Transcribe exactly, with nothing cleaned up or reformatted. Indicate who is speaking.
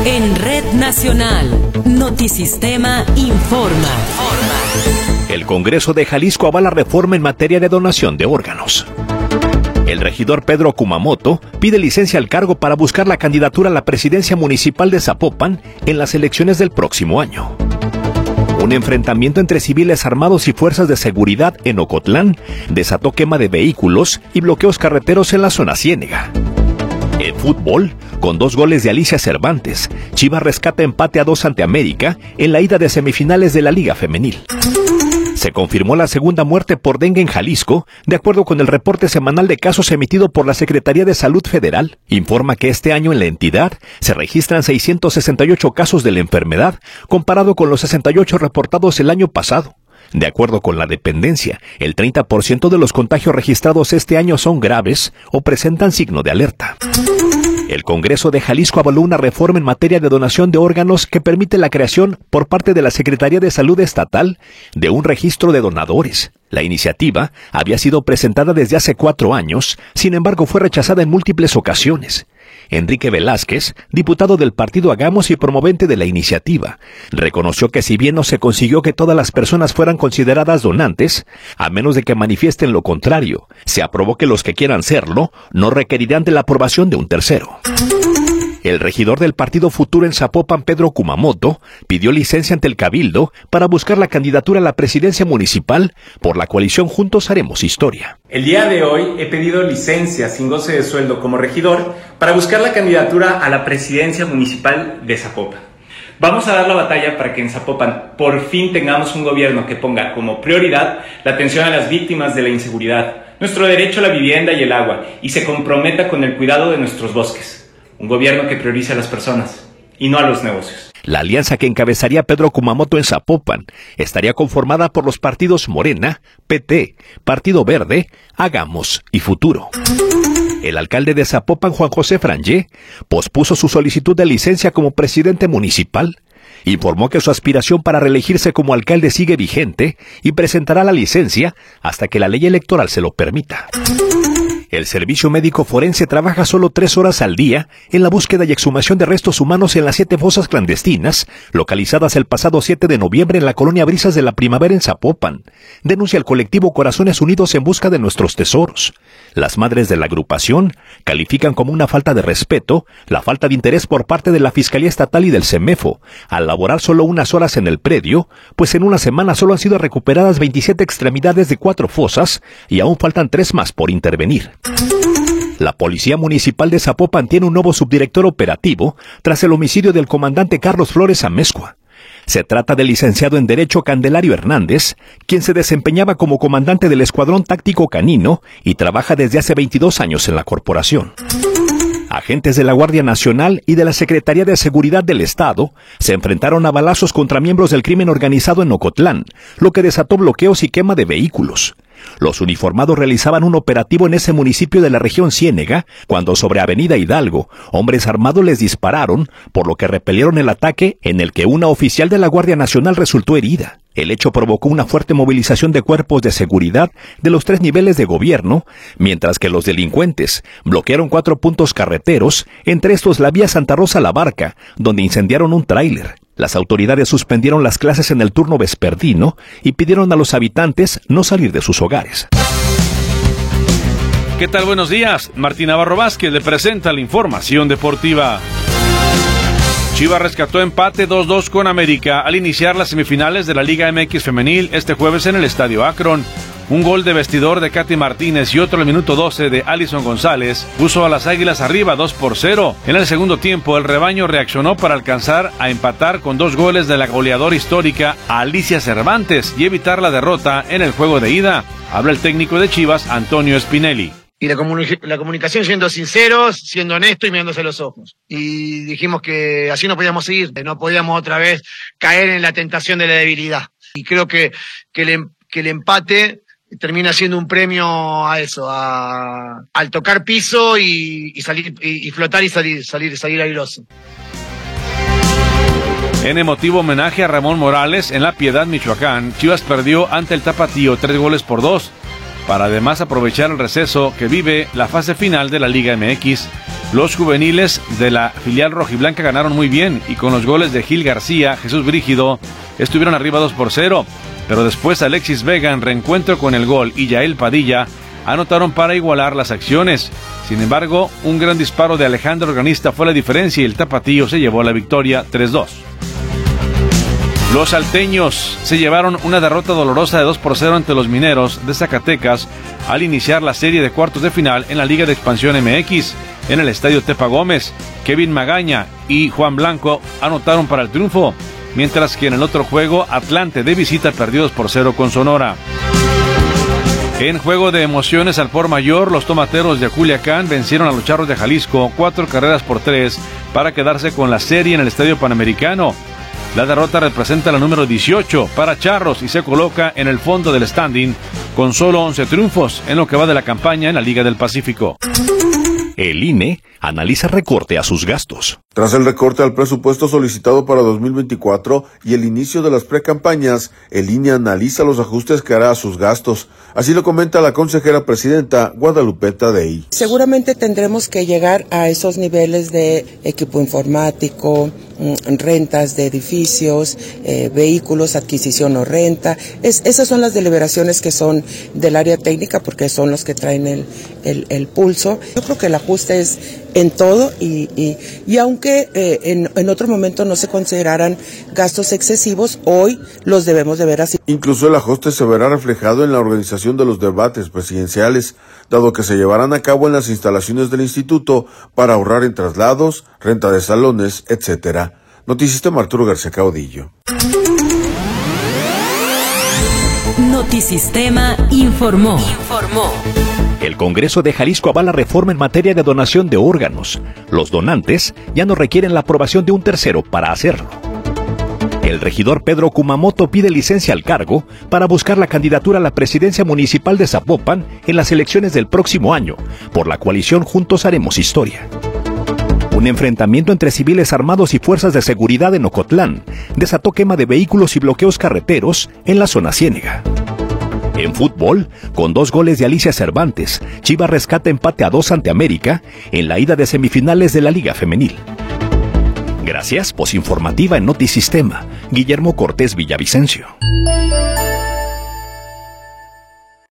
Speaker 1: En Red Nacional, Notisistema informa.
Speaker 2: El Congreso de Jalisco avala reforma en materia de donación de órganos. El regidor Pedro Kumamoto pide licencia al cargo para buscar la candidatura a la presidencia municipal de Zapopan en las elecciones del próximo año. Un enfrentamiento entre civiles armados y fuerzas de seguridad en Ocotlán desató quema de vehículos y bloqueos carreteros en la zona Ciénega. En fútbol, con dos goles de Alicia Cervantes, Chivas rescata empate a dos ante América en la ida de semifinales de la Liga Femenil. Se confirmó la segunda muerte por dengue en Jalisco, de acuerdo con el reporte semanal de casos emitido por la Secretaría de Salud Federal. Informa que este año en la entidad se registran seiscientos sesenta y ocho casos de la enfermedad, comparado con los sesenta y ocho reportados el año pasado. De acuerdo con la dependencia, el treinta por ciento de los contagios registrados este año son graves o presentan signo de alerta. El Congreso de Jalisco avaló una reforma en materia de donación de órganos que permite la creación por parte de la Secretaría de Salud Estatal de un registro de donadores. La iniciativa había sido presentada desde hace cuatro años, sin embargo fue rechazada en múltiples ocasiones. Enrique Velázquez, diputado del partido Hagamos y promovente de la iniciativa, reconoció que si bien no se consiguió que todas las personas fueran consideradas donantes, a menos de que manifiesten lo contrario, se aprobó que los que quieran serlo no requerirán de la aprobación de un tercero. El regidor del Partido Futuro en Zapopan, Pedro Kumamoto, pidió licencia ante el Cabildo para buscar la candidatura a la presidencia municipal por la coalición Juntos Haremos Historia.
Speaker 3: El día de hoy he pedido licencia sin goce de sueldo como regidor para buscar la candidatura a la presidencia municipal de Zapopan. Vamos a dar la batalla para que en Zapopan por fin tengamos un gobierno que ponga como prioridad la atención a las víctimas de la inseguridad, nuestro derecho a la vivienda y el agua, y se comprometa con el cuidado de nuestros bosques. Un gobierno que priorice a las personas y no a los negocios.
Speaker 2: La alianza que encabezaría Pedro Kumamoto en Zapopan estaría conformada por los partidos Morena, P T, Partido Verde, Hagamos y Futuro. El alcalde de Zapopan, Juan José Frangé, pospuso su solicitud de licencia como presidente municipal. Informó que su aspiración para reelegirse como alcalde sigue vigente y presentará la licencia hasta que la ley electoral se lo permita. El Servicio Médico Forense trabaja solo tres horas al día en la búsqueda y exhumación de restos humanos en las siete fosas clandestinas, localizadas el pasado siete de noviembre en la colonia Brisas de la Primavera en Zapopan. Denuncia el colectivo Corazones Unidos en busca de nuestros tesoros. Las madres de la agrupación califican como una falta de respeto la falta de interés por parte de la Fiscalía Estatal y del CEMEFO al laborar solo unas horas en el predio, pues en una semana solo han sido recuperadas veintisiete extremidades de cuatro fosas y aún faltan tres más por intervenir. La Policía Municipal de Zapopan tiene un nuevo subdirector operativo tras el homicidio del comandante Carlos Flores Amezcua. Se trata del licenciado en Derecho Candelario Hernández, quien se desempeñaba como comandante del Escuadrón Táctico Canino y trabaja desde hace veintidós años en la corporación. Agentes de la Guardia Nacional y de la Secretaría de Seguridad del Estado se enfrentaron a balazos contra miembros del crimen organizado en Ocotlán, lo que desató bloqueos y quema de vehículos. Los uniformados realizaban un operativo en ese municipio de la región Ciénega, cuando sobre Avenida Hidalgo, hombres armados les dispararon, por lo que repelieron el ataque en el que una oficial de la Guardia Nacional resultó herida. El hecho provocó una fuerte movilización de cuerpos de seguridad de los tres niveles de gobierno, mientras que los delincuentes bloquearon cuatro puntos carreteros, entre estos la vía Santa Rosa La Barca, donde incendiaron un tráiler. Las autoridades suspendieron las clases en el turno vespertino y pidieron a los habitantes no salir de sus hogares.
Speaker 4: ¿Qué tal? Buenos días. Martín Navarro Vázquez le presenta la información deportiva. Chivas rescató empate dos dos con América al iniciar las semifinales de la Liga M X Femenil este jueves en el Estadio Akron. Un gol de vestidor de Katy Martínez y otro al minuto doce de Alison González puso a las Águilas arriba dos por cero. En el segundo tiempo, el rebaño reaccionó para alcanzar a empatar con dos goles de la goleadora histórica Alicia Cervantes y evitar la derrota en el juego de ida. Habla el técnico de Chivas, Antonio Spinelli.
Speaker 5: Y la, comuni- la comunicación siendo sinceros, siendo honestos y mirándose a los ojos. Y dijimos que así no podíamos seguir, no podíamos otra vez caer en la tentación de la debilidad. Y creo que, que, el, que el empate termina siendo un premio a eso, a, al tocar piso y, y salir y, y flotar y salir, salir, salir airoso.
Speaker 4: En emotivo homenaje a Ramón Morales en La Piedad, Michoacán, Chivas perdió ante el Tapatío tres goles por dos. Para además aprovechar el receso que vive la fase final de la Liga M X. Los juveniles de la filial rojiblanca ganaron muy bien y con los goles de Gil García, Jesús Brígido, estuvieron arriba dos por cero. Pero después Alexis Vega en reencuentro con el gol y Yael Padilla anotaron para igualar las acciones. Sin embargo, un gran disparo de Alejandro Organista fue la diferencia y el tapatío se llevó la victoria tres dos. Los salteños se llevaron una derrota dolorosa de dos por cero ante los mineros de Zacatecas al iniciar la serie de cuartos de final en la Liga de Expansión M X en el estadio Tepa Gómez. Kevin Magaña y Juan Blanco anotaron para el triunfo, mientras que en el otro juego Atlante de visita perdió dos por cero con Sonora. En juego de emociones al por mayor, los tomateros de Culiacán vencieron a los charros de Jalisco cuatro carreras por tres para quedarse con la serie en el Estadio Panamericano. La derrota representa la número dieciocho para Charros y se coloca en el fondo del standing con solo once triunfos en lo que va de la campaña en la Liga del Pacífico.
Speaker 2: El I N E analiza recorte a sus gastos.
Speaker 6: Tras el recorte al presupuesto solicitado para dos mil veinticuatro y el inicio de las precampañas, el I N E analiza los ajustes que hará a sus gastos. Así lo comenta la consejera presidenta Guadalupe Tadei.
Speaker 7: Seguramente tendremos que llegar a esos niveles de equipo informático, rentas de edificios, eh, vehículos, adquisición o renta. Es, esas son las deliberaciones que son del área técnica porque son los que traen el, el, el pulso. Yo creo que el ajuste es en todo y, y, y aunque eh, en, en otro momento no se consideraran gastos excesivos, hoy los debemos de ver así.
Speaker 6: Incluso el ajuste se verá reflejado en la organización de los debates presidenciales, dado que se llevarán a cabo en las instalaciones del instituto para ahorrar en traslados, renta de salones, etcétera. Noticistema Arturo García Caudillo.
Speaker 1: Notisistema informó. Informó.
Speaker 2: El Congreso de Jalisco avala reforma en materia de donación de órganos. Los donantes ya no requieren la aprobación de un tercero para hacerlo. El regidor Pedro Kumamoto pide licencia al cargo para buscar la candidatura a la presidencia municipal de Zapopan en las elecciones del próximo año, por la coalición Juntos Haremos Historia. Un enfrentamiento entre civiles armados y fuerzas de seguridad en Ocotlán desató quema de vehículos y bloqueos carreteros en la zona Ciénega. En fútbol, con dos goles de Alicia Cervantes, Chivas rescata empate a dos ante América en la ida de semifinales de la Liga Femenil. Gracias, posinformativa en Notisistema. Guillermo Cortés Villavicencio.